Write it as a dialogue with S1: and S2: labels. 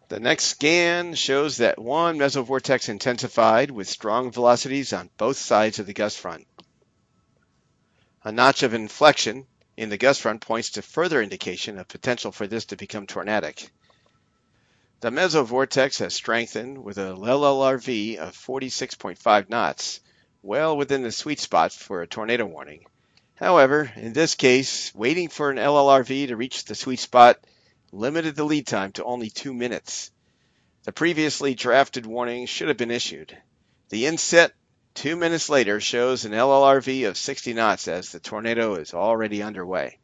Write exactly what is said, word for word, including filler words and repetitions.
S1: The next scan shows that one mesovortex intensified with strong velocities on both sides of the gust front. A notch of inflection in the gust front points to further indication of potential for this to become tornadic. The mesovortex has strengthened with a L L R V of forty-six point five knots, well within the sweet spot for a tornado warning. However, in this case, waiting for an L L R V to reach the sweet spot limited the lead time to only two minutes. The previously drafted warning should have been issued. The inset two minutes later shows an L L R V of sixty knots as the tornado is already underway.